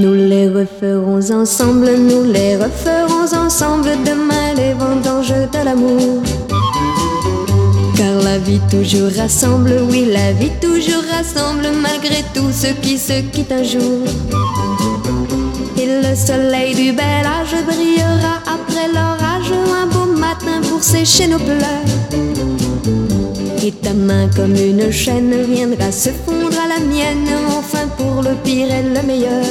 Nous les referons ensemble, nous les referons ensemble. Demain les vendanges de l'amour. Car la vie toujours rassemble, oui la vie toujours rassemble. Malgré tout ce qui se quitte un jour. Et le soleil du bel âge brillera après l'orage. Un beau matin pour sécher nos pleurs. Et ta main comme une chaîne viendra se fondre à la mienne. Enfin pour le pire et le meilleur.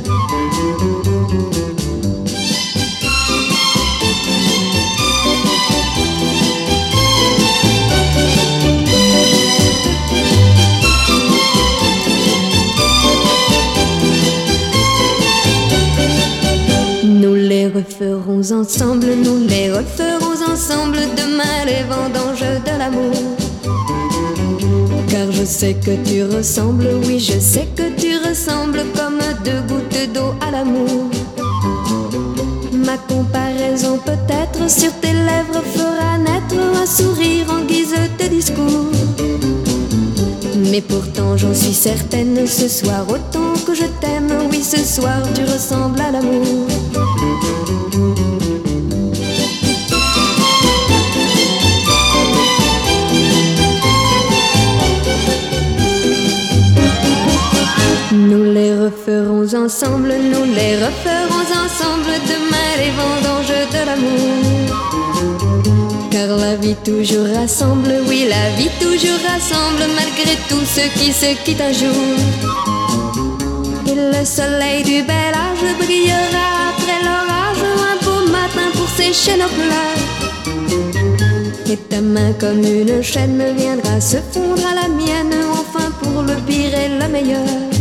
Nous les referons ensemble, nous les referons ensemble. Demain les vendanges de l'amour. Car je sais que tu ressembles, oui je sais que tu ressembles comme deux gouttes d'eau à l'amour. Ma comparaison peut-être sur tes lèvres fera naître un sourire en guise de discours. Mais pourtant j'en suis certaine, ce soir autant que je t'aime, oui ce soir tu ressembles à l'amour. Nous les referons ensemble, nous les referons ensemble. Demain les vendanges de l'amour. Car la vie toujours rassemble, oui la vie toujours rassemble. Malgré tout ce qui se quitte un jour. Et le soleil du bel âge brillera après l'orage. Un beau matin pour sécher nos pleurs. Et ta main comme une chaîne viendra se fondre à la mienne. Enfin pour le pire et le meilleur.